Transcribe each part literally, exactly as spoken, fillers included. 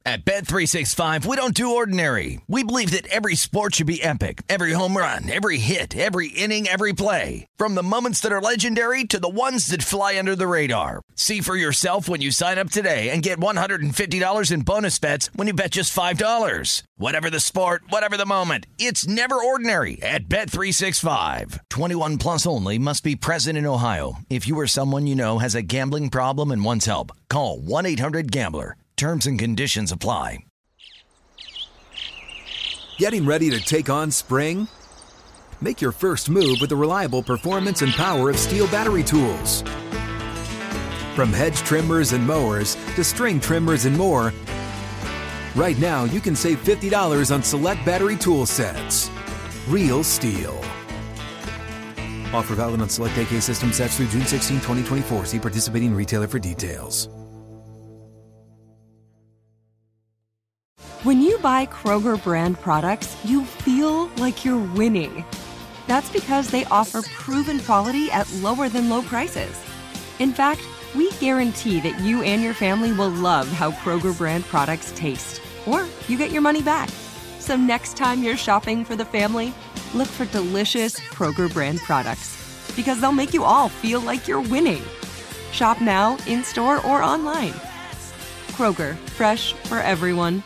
At Bet three sixty-five, we don't do ordinary. We believe that every sport should be epic. Every home run, every hit, every inning, every play. From the moments that are legendary to the ones that fly under the radar. See for yourself when you sign up today and get one hundred fifty dollars in bonus bets when you bet just five dollars. Whatever the sport, whatever the moment, it's never ordinary at Bet three sixty-five. twenty-one plus only. Must be present in Ohio. If you or someone you know has a gambling problem and wants help, call one eight hundred gambler. Terms and conditions apply. Getting ready to take on spring? Make your first move with the reliable performance and power of Steel battery tools. From hedge trimmers and mowers to string trimmers and more, right now you can save fifty dollars on select battery tool sets. Real Steel. Offer valid on select A K system sets through June sixteenth, twenty twenty-four. See participating retailer for details. When you buy Kroger brand products, you feel like you're winning. That's because they offer proven quality at lower than low prices. In fact, we guarantee that you and your family will love how Kroger brand products taste, or you get your money back. So next time you're shopping for the family, look for delicious Kroger brand products, because they'll make you all feel like you're winning. Shop now, in-store, or online. Kroger, fresh for everyone.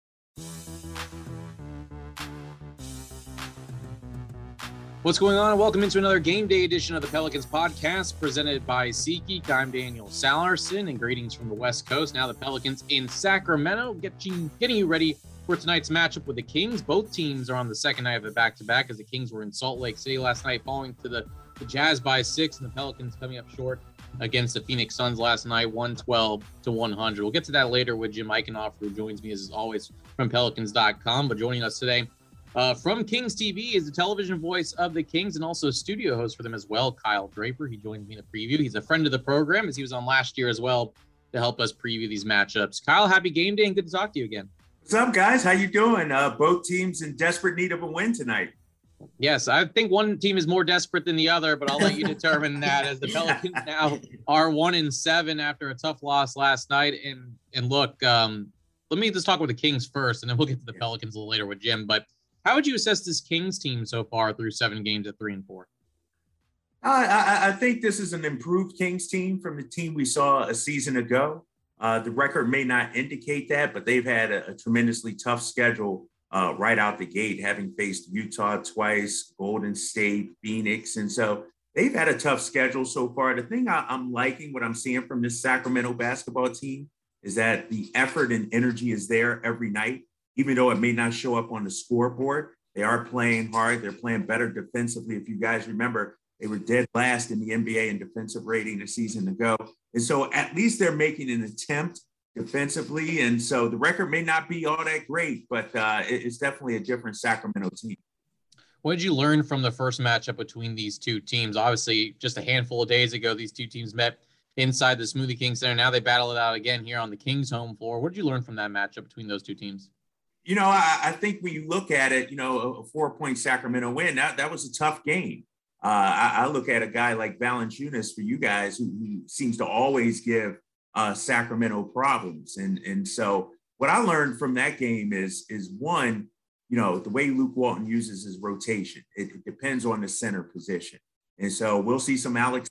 What's going on? Welcome into another game day edition of the Pelicans podcast presented by SeatGeek. I'm Daniel Salerson, and greetings from the West Coast. Now the Pelicans in Sacramento, get you, getting you ready for tonight's matchup with the Kings. Both teams are on the second night of the back-to-back, as the Kings were in Salt Lake City last night, falling to the, the Jazz by six, and the Pelicans coming up short against the Phoenix Suns last night, one twelve to one hundred. We'll get to that later with Jim Eichenhofer, who joins me as always from Pelicans dot com. But joining us today Uh, from Kings T V is the television voice of the Kings and also studio host for them as well, Kyle Draper. He joined me in a preview. He's a friend of the program, as he was on last year as well to help us preview these matchups. Kyle, happy game day and good to talk to you again. What's up, guys? How you doing? Uh, both teams in desperate need of a win tonight. Yes, I think one team is more desperate than the other, but I'll let you determine that, as the Pelicans now are one and seven after a tough loss last night. And and look, um, let me just talk with the Kings first, and then we'll get to the Pelicans a little later with Jim. But how would you assess this Kings team so far through seven games at three and four? I, I, I think this is an improved Kings team from the team we saw a season ago. Uh, the record may not indicate that, but they've had a, a tremendously tough schedule uh, right out the gate, having faced Utah twice, Golden State, Phoenix. And so they've had a tough schedule so far. The thing I, I'm liking, what I'm seeing from this Sacramento basketball team, is that the effort and energy is there every night. Even though it may not show up on the scoreboard, they are playing hard. They're playing better defensively. If you guys remember, they were dead last in the N B A in defensive rating a season ago. And so at least they're making an attempt defensively. And so the record may not be all that great, but uh, it's definitely a different Sacramento team. What did you learn from the first matchup between these two teams? Obviously, just a handful of days ago, these two teams met inside the Smoothie King Center. Now they battle it out again here on the Kings home floor. What did you learn from that matchup between those two teams? You know, I, I think when you look at it, you know, a, a four-point Sacramento win, that, that was a tough game. Uh, I, I look at a guy like Valanciunas for you guys, who, who seems to always give uh, Sacramento problems. And, and so what I learned from that game is, is one, you know, the way Luke Walton uses his rotation. It, it depends on the center position. And so we'll see some Alex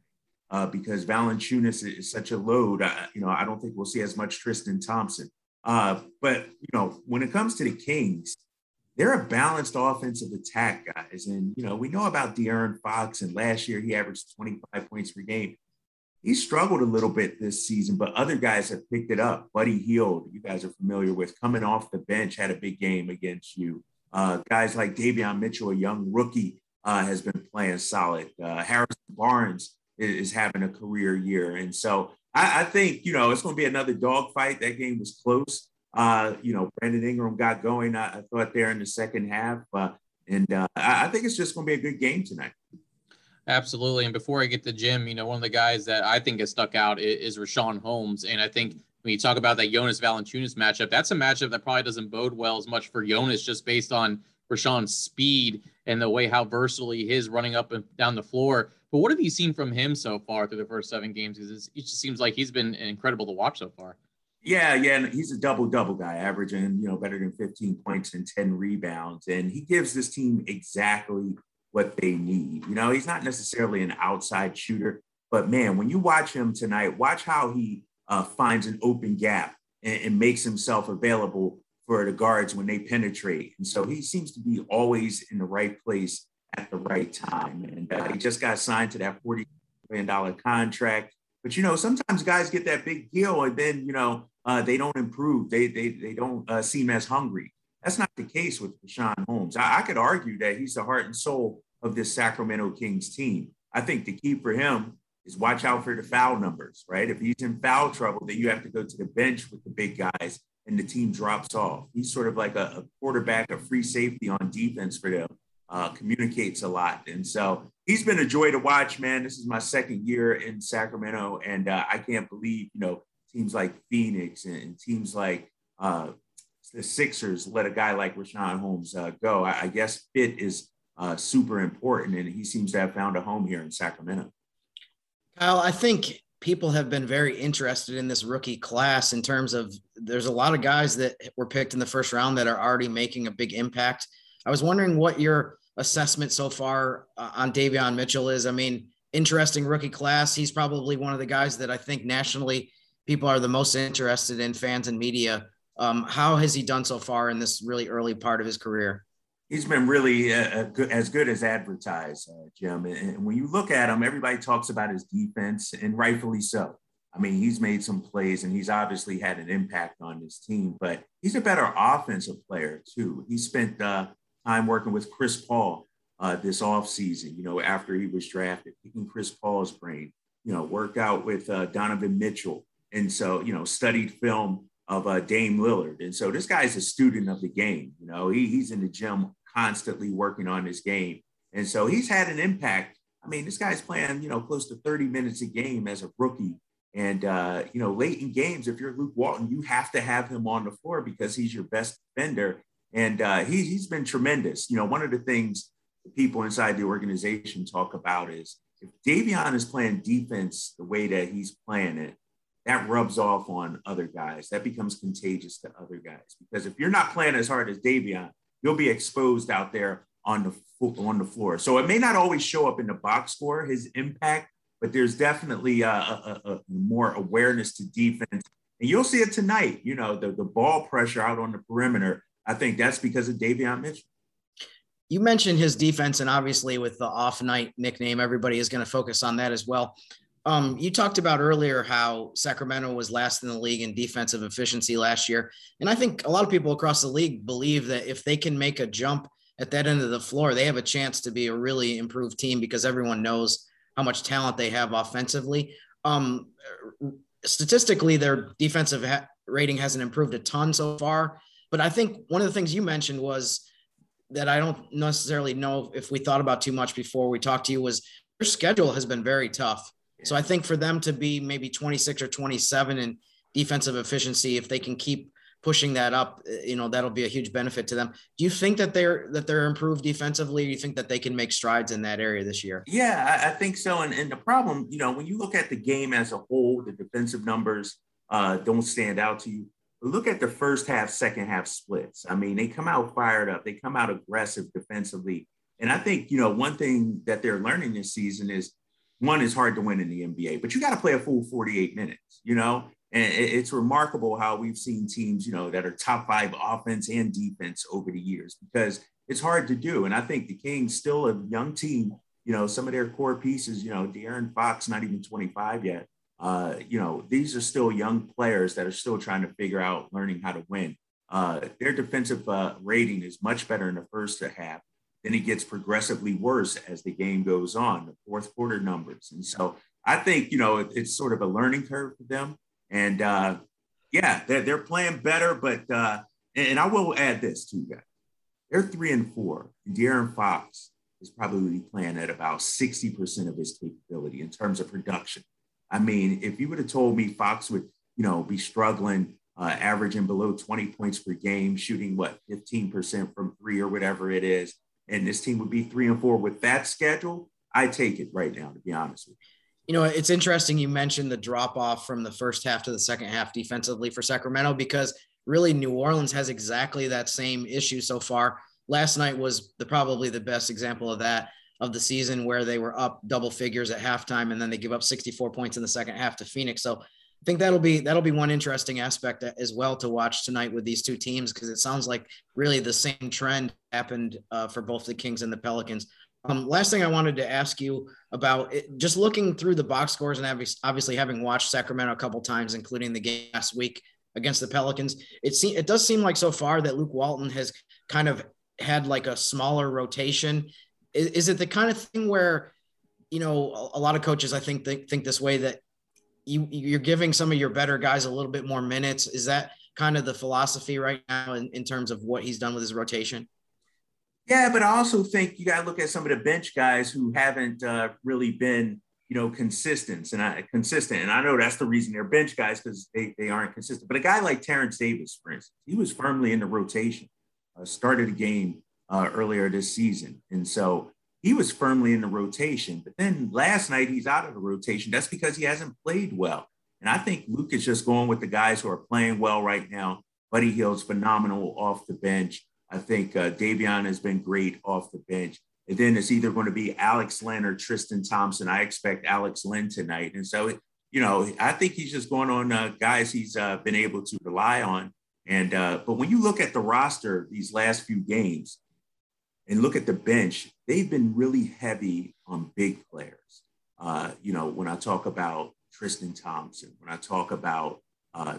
uh, because Valanciunas is such a load. I, you know, I don't think we'll see as much Tristan Thompson. Uh, but, you know, when it comes to the Kings, they're a balanced offensive attack, guys. And, you know, we know about De'Aaron Fox, and last year he averaged twenty-five points per game. He struggled a little bit this season, but other guys have picked it up. Buddy Hield, you guys are familiar with, coming off the bench, had a big game against you. Uh, guys like Davion Mitchell, a young rookie, uh, has been playing solid. Uh, Harrison Barnes is, is having a career year. And so I, I think, you know, it's going to be another dogfight. That game was close. Uh, you know, Brandon Ingram got going, I, I thought, there in the second half. Uh, and uh, I, I think it's just going to be a good game tonight. Absolutely. And before I get to Jim, you know, one of the guys that I think has stuck out is, is Richaun Holmes. And I think when you talk about that Jonas Valanciunas matchup, that's a matchup that probably doesn't bode well as much for Jonas, just based on Richaun's speed and the way how versatile he is running up and down the floor. But what have you seen from him so far through the first seven games? Because it just seems like he's been incredible to watch so far. Yeah, yeah, and he's a double-double guy, averaging, you know, better than fifteen points and ten rebounds. And he gives this team exactly what they need. You know, he's not necessarily an outside shooter, but man, when you watch him tonight, watch how he uh, finds an open gap and, and makes himself available for the guards when they penetrate. And so he seems to be always in the right place at the right time. And uh, he just got signed to that forty million dollars contract. But, you know, sometimes guys get that big deal and then, you know, uh, they don't improve. They they they don't uh, seem as hungry. That's not the case with Richaun Holmes. I, I could argue that he's the heart and soul of this Sacramento Kings team. I think the key for him is watch out for the foul numbers, right? If he's in foul trouble, then you have to go to the bench with the big guys and the team drops off. He's sort of like a, a quarterback, a free safety on defense for them, uh, communicates a lot. And so he's been a joy to watch, man. This is my second year in Sacramento, and uh, I can't believe, you know, teams like Phoenix and, and teams like uh, the Sixers let a guy like Richaun Holmes uh, go. I, I guess fit is uh, super important, and he seems to have found a home here in Sacramento. Kyle, I think people have been very interested in this rookie class in terms of there's a lot of guys that were picked in the first round that are already making a big impact. I was wondering what your assessment so far uh, on Davion Mitchell is. I mean, interesting rookie class. He's probably one of the guys that I think nationally people are the most interested in, fans and media. Um, how has he done so far in this really early part of his career? He's been really uh, good, as good as advertised, uh, Jim. And, and when you look at him, everybody talks about his defense, and rightfully so. I mean, he's made some plays, and he's obviously had an impact on his team. But he's a better offensive player, too. He spent uh, time working with Chris Paul uh, this offseason, you know, after he was drafted, picking Chris Paul's brain, you know, worked out with uh, Donovan Mitchell. And so, you know, studied film of uh, Dame Lillard. And so this guy's a student of the game. You know, he, he's in the gym constantly working on his game. And so he's had an impact. I mean, this guy's playing, you know, close to thirty minutes a game as a rookie. And, uh, you know, late in games, if you're Luke Walton, you have to have him on the floor because he's your best defender. And uh, he, he's been tremendous. You know, one of the things the people inside the organization talk about is if Davion is playing defense the way that he's playing it, that rubs off on other guys. That becomes contagious to other guys. Because if you're not playing as hard as Davion, you'll be exposed out there on the on the floor. So it may not always show up in the box score, his impact, but there's definitely a, a, a more awareness to defense. And you'll see it tonight, you know, the, the ball pressure out on the perimeter. I think that's because of Davion Mitchell. You mentioned his defense, and obviously with the off night nickname, everybody is going to focus on that as well. Um, you talked about earlier how Sacramento was last in the league in defensive efficiency last year. And I think a lot of people across the league believe that if they can make a jump at that end of the floor, they have a chance to be a really improved team because everyone knows how much talent they have offensively. Um, statistically, their defensive ha- rating hasn't improved a ton so far. But I think one of the things you mentioned was that I don't necessarily know if we thought about too much before we talked to you was their schedule has been very tough. So I think for them to be maybe twenty-six or twenty-seven in defensive efficiency, if they can keep pushing that up, you know, that'll be a huge benefit to them. Do you think that they're that they're improved defensively? Or do you think that they can make strides in that area this year? Yeah, I, I think so. And, and the problem, you know, when you look at the game as a whole, the defensive numbers uh, don't stand out to you. But look at the first half, second half splits. I mean, they come out fired up. They come out aggressive defensively. And I think, you know, one thing that they're learning this season is one is hard to win in the N B A, but you got to play a full forty-eight minutes, you know, and it's remarkable how we've seen teams, you know, that are top five offense and defense over the years because it's hard to do. And I think the Kings still a young team, you know, some of their core pieces, you know, De'Aaron Fox, not even twenty-five yet. Uh, you know, these are still young players that are still trying to figure out learning how to win. Uh, their defensive uh, rating is much better in the first half. Then it gets progressively worse as the game goes on, the fourth quarter numbers. And so I think, you know, it, it's sort of a learning curve for them. And uh, yeah, they're, they're playing better. But, uh, and, and I will add this too, guys. They're three and four. And De'Aaron Fox is probably playing at about sixty percent of his capability in terms of production. I mean, if you would have told me Fox would, you know, be struggling, uh, averaging below twenty points per game, shooting what, fifteen percent from three or whatever it is, and this team would be three and four with that schedule, I take it right now, to be honest with You know, it's interesting you mentioned the drop off from the first half to the second half defensively for Sacramento, because really New Orleans has exactly that same issue so far. Last night was the probably the best example of that of the season, where they were up double figures at halftime and then they give up sixty-four points in the second half to Phoenix. So I think that'll be that'll be one interesting aspect as well to watch tonight with these two teams, because it sounds like really the same trend happened uh, for both the Kings and the Pelicans. Um, last thing I wanted to ask you about, it, just looking through the box scores and obviously having watched Sacramento a couple times, including the game last week against the Pelicans, it seems it does seem like so far that Luke Walton has kind of had like a smaller rotation. Is, is it the kind of thing where, you know, a, a lot of coaches I think think, think this way, that you you're giving some of your better guys a little bit more minutes? Is that kind of the philosophy right now in, in terms of what he's done with his rotation? Yeah, but I also think you got to look at some of the bench guys who haven't uh, really been, you know, consistent. And I consistent. And I know that's the reason they're bench guys, because they, they aren't consistent. But a guy like Terrence Davis, for instance, he was firmly in the rotation, uh, started a game uh, earlier this season. And so he was firmly in the rotation. But then last night he's out of the rotation. That's because he hasn't played well. And I think Luke is just going with the guys who are playing well right now. Buddy Hield's phenomenal off the bench. I think uh, Davion has been great off the bench. And then it's either going to be Alex Len or Tristan Thompson. I expect Alex Len tonight. And so, you know, I think he's just going on uh, guys he's uh, been able to rely on. And uh, but when you look at the roster these last few games and look at the bench, they've been really heavy on big players. Uh, you know, when I talk about Tristan Thompson, when I talk about uh,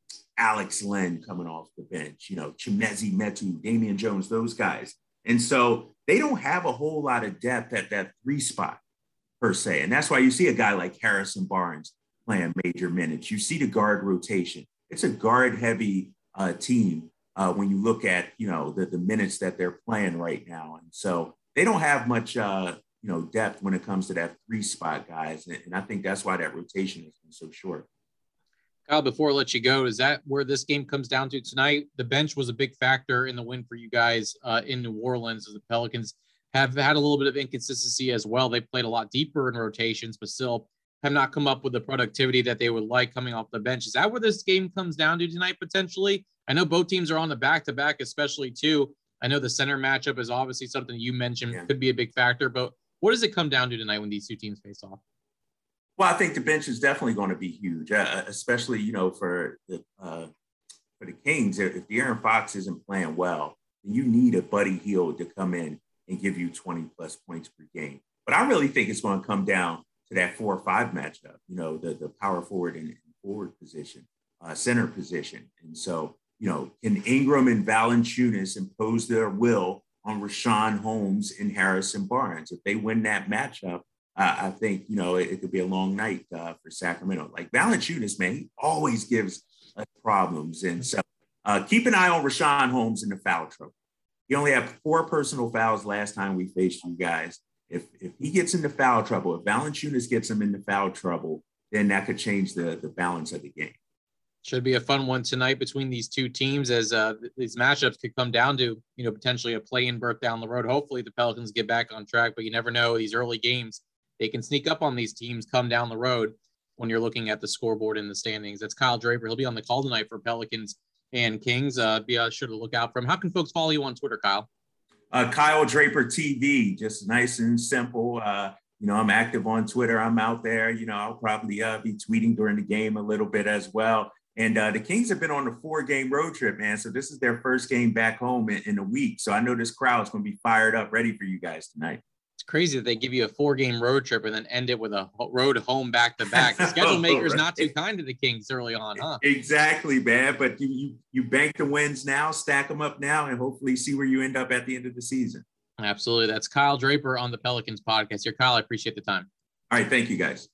Alex Len coming off the bench, you know, Chimezie Metu, Damian Jones, those guys. And so they don't have a whole lot of depth at that three spot per se. And that's why you see a guy like Harrison Barnes playing major minutes. You see the guard rotation. It's a guard heavy uh, team uh, when you look at, you know, the, the minutes that they're playing right now. And so they don't have much, uh, you know, depth when it comes to that three spot guys. And, and I think that's why that rotation has been so short. Kyle, before I let you go, is that where this game comes down to tonight? The bench was a big factor in the win for you guys uh, in New Orleans, as the Pelicans have had a little bit of inconsistency as well. They played a lot deeper in rotations, but still have not come up with the productivity that they would like coming off the bench. Is that where this game comes down to tonight, potentially? I know both teams are on the back-to-back, especially too. I know the center matchup is obviously something you mentioned yeah. could be a big factor, but what does it come down to tonight when these two teams face off? Well, I think the bench is definitely going to be huge, uh, especially, you know, for the uh, for the Kings. If De'Aaron Fox isn't playing well, then you need a Buddy Hield to come in and give you twenty plus points per game. But I really think it's going to come down to that four or five matchup, you know, the, the power forward and forward position, uh, center position. And so, you know, can Ingram and Valanciunas impose their will on Richaun Holmes and Harrison Barnes? If they win that matchup, Uh, I think, you know, it, it could be a long night uh, for Sacramento. Like Valanciunas, man, he always gives us problems. And so uh, keep an eye on Richaun Holmes in the foul trouble. He only had four personal fouls last time we faced you guys. If if he gets into foul trouble, if Valanciunas gets him into foul trouble, then that could change the, the balance of the game. Should be a fun one tonight between these two teams, as uh, these matchups could come down to, you know, potentially a play-in berth down the road. Hopefully the Pelicans get back on track, but you never know. These early games, they can sneak up on these teams come down the road when you're looking at the scoreboard in the standings. That's Kyle Draper. He'll be on the call tonight for Pelicans and Kings. Uh, be uh, sure to look out for him. How can folks follow you on Twitter, Kyle? Uh, Kyle Draper T V, just nice and simple. Uh, you know, I'm active on Twitter. I'm out there. You know, I'll probably uh, be tweeting during the game a little bit as well. And uh, the Kings have been on a four-game road trip, man. So this is their first game back home in, in a week. So I know this crowd's going to be fired up, ready for you guys tonight. It's crazy that they give you a four-game road trip and then end it with a road home back-to-back. The schedule maker's not too kind to the Kings early on, huh? Exactly, man. But you, you you bank the wins now, stack them up now, and hopefully see where you end up at the end of the season. Absolutely. That's Kyle Draper on the Pelicans podcast here. Kyle, I appreciate the time. All right. Thank you, guys.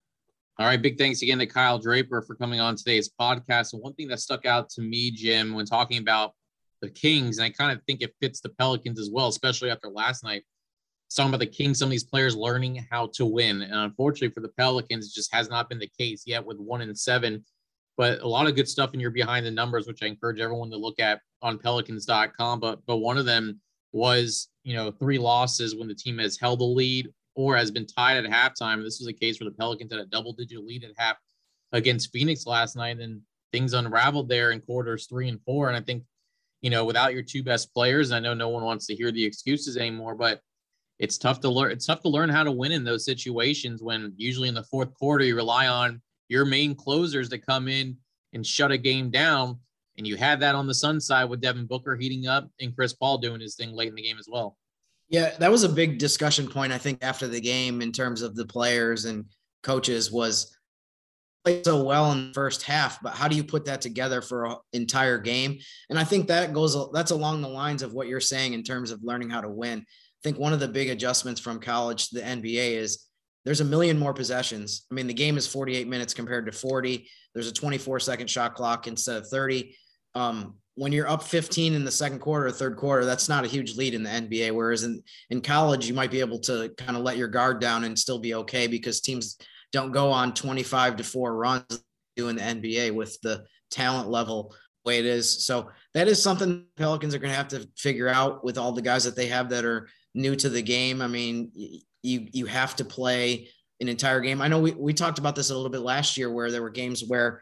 All right. Big thanks again to Kyle Draper for coming on today's podcast. And one thing that stuck out to me, Jim, when talking about the Kings, and I kind of think it fits the Pelicans as well, especially after last night, talking about the Kings, some of these players learning how to win. And unfortunately for the Pelicans, it just has not been the case yet with one and seven. But a lot of good stuff in your behind the numbers, which I encourage everyone to look at on Pelicans dot com. But but one of them was, you know, three losses when the team has held a lead or has been tied at halftime. This was a case where the Pelicans had a double-digit lead at half against Phoenix last night, and things unraveled there in quarters three and four. And I think, you know, without your two best players, I know no one wants to hear the excuses anymore, but it's tough to learn. It's tough to learn how to win in those situations when usually in the fourth quarter you rely on your main closers to come in and shut a game down. And you had that on the Sun side with Devin Booker heating up and Chris Paul doing his thing late in the game as well. Yeah, that was a big discussion point, I think, after the game in terms of the players and coaches was played so well in the first half, but how do you put that together for an entire game? And I think that goes, that's along the lines of what you're saying in terms of learning how to win. I think one of the big adjustments from college to the N B A is there's a million more possessions. I mean, the game is forty-eight minutes compared to forty. There's a twenty-four second shot clock instead of thirty. Um, when you're up fifteen in the second quarter or third quarter, that's not a huge lead in the N B A. Whereas in, in college, you might be able to kind of let your guard down and still be okay because teams don't go on twenty-five to four runs doing the N B A with the talent level the way it is. So that is something the Pelicans are going to have to figure out with all the guys that they have that are new to the game. I mean, you, you have to play an entire game. I know we, we talked about this a little bit last year where there were games where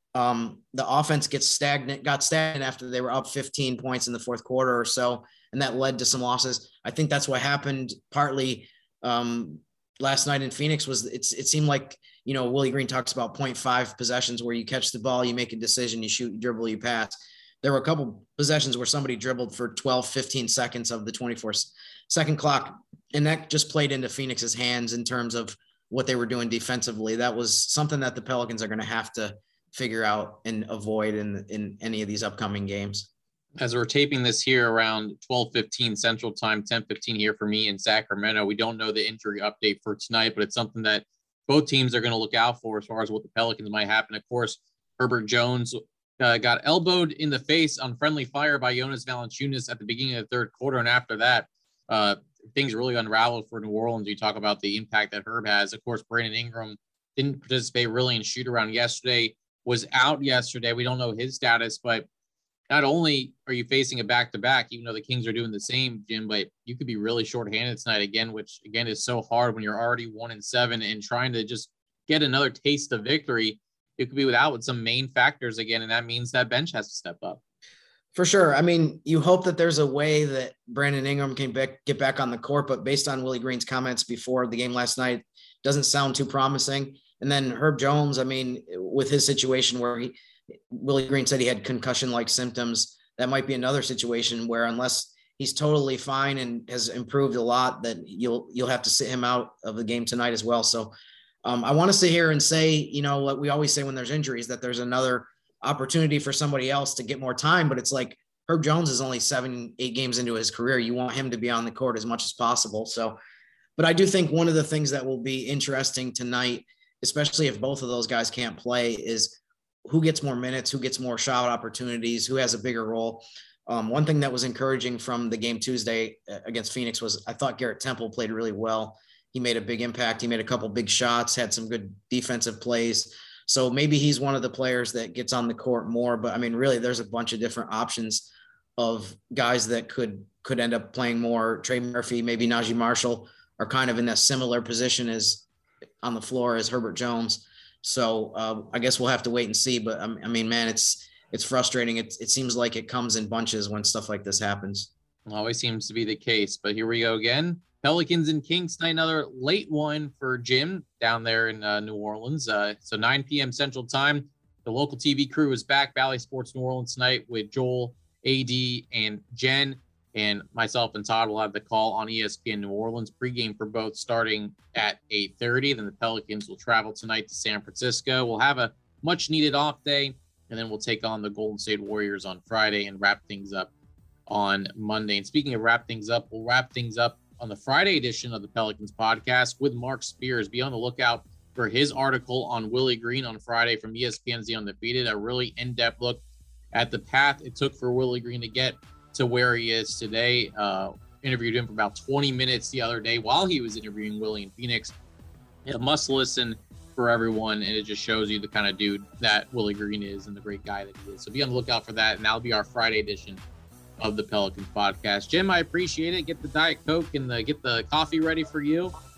um, the offense gets stagnant, got stagnant after they were up fifteen points in the fourth quarter or so. And that led to some losses. I think that's what happened partly um, last night in Phoenix was it's, it seemed like, you know, Willie Green talks about zero point five possessions where you catch the ball, you make a decision, you shoot, you dribble, you pass. There were a couple possessions where somebody dribbled for twelve, fifteen seconds of the twenty-four second clock. And that just played into Phoenix's hands in terms of what they were doing defensively. That was something that the Pelicans are going to have to figure out and avoid in, in any of these upcoming games. As we're taping this here around twelve fifteen Central Time, ten fifteen here for me in Sacramento, we don't know the injury update for tonight, but it's something that both teams are going to look out for as far as what the Pelicans might happen. Of course, Herbert Jones uh, got elbowed in the face on friendly fire by Jonas Valanciunas at the beginning of the third quarter, and after that, uh, things really unraveled for New Orleans. You talk about the impact that Herb has. Of course, Brandon Ingram didn't participate really in shoot around yesterday, was out yesterday. We don't know his status, but not only are you facing a back-to-back, even though the Kings are doing the same, Jim, but you could be really shorthanded tonight again, which, again, is so hard when you're already one and seven and trying to just get another taste of victory. You could be without with some main factors again, and that means that bench has to step up. For sure. I mean, you hope that there's a way that Brandon Ingram can back, get back on the court, but based on Willie Green's comments before the game last night, doesn't sound too promising. And then Herb Jones, I mean, with his situation where he, Willie Green said he had concussion-like symptoms, that might be another situation where unless he's totally fine and has improved a lot, that you'll you'll have to sit him out of the game tonight as well. So um, I want to sit here and say, you know, what we always say when there's injuries, that there's another opportunity for somebody else to get more time, but it's like Herb Jones is only seven, eight games into his career. You want him to be on the court as much as possible. So, but I do think one of the things that will be interesting tonight, especially if both of those guys can't play, is who gets more minutes, who gets more shot opportunities, who has a bigger role. Um, one thing that was encouraging from the game Tuesday against Phoenix was I thought Garrett Temple played really well. He made a big impact. He made a couple big shots, had some good defensive plays. So maybe he's one of the players that gets on the court more, but I mean, really there's a bunch of different options of guys that could, could end up playing more. Trey Murphy, maybe Najee Marshall are kind of in that similar position as on the floor as Herbert Jones. So uh, I guess we'll have to wait and see, but I mean, man, it's, it's frustrating. It, it seems like it comes in bunches when stuff like this happens. It always seems to be the case, but here we go again. Pelicans and Kings tonight, another late one for Jim down there in uh, New Orleans. Uh, so nine p.m. Central Time. The local T V crew is back, Valley Sports New Orleans tonight with Joel, A D, and Jen. And myself and Todd will have the call on E S P N New Orleans. Pregame for both starting at eight thirty. Then the Pelicans will travel tonight to San Francisco. We'll have a much-needed off day, and then we'll take on the Golden State Warriors on Friday and wrap things up on Monday. And speaking of wrap things up, we'll wrap things up on the Friday edition of the Pelicans podcast with Mark Spears. Be on the lookout for his article on Willie Green on Friday from E S P N's The Undefeated, a really in-depth look at the path it took for Willie Green to get to where he is today. Uh, interviewed him for about twenty minutes the other day while he was interviewing Willie in Phoenix. A must listen for everyone, and it just shows you the kind of dude that Willie Green is and the great guy that he is. So be on the lookout for that, and that'll be our Friday edition of the Pelicans podcast. Jim, I appreciate it. Get the Diet Coke and the, get the coffee ready for you.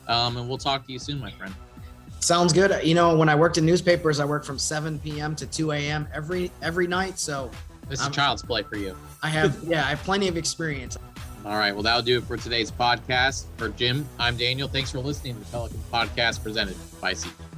Um, and we'll talk to you soon, my friend. Sounds good. You know, when I worked in newspapers, I worked from seven p.m. to two a.m. every every night. So this is I'm, child's play for you. I have, yeah, I have plenty of experience. All right. Well, that'll do it for today's podcast. For Jim, I'm Daniel. Thanks for listening to the Pelicans podcast presented by SeatGeek.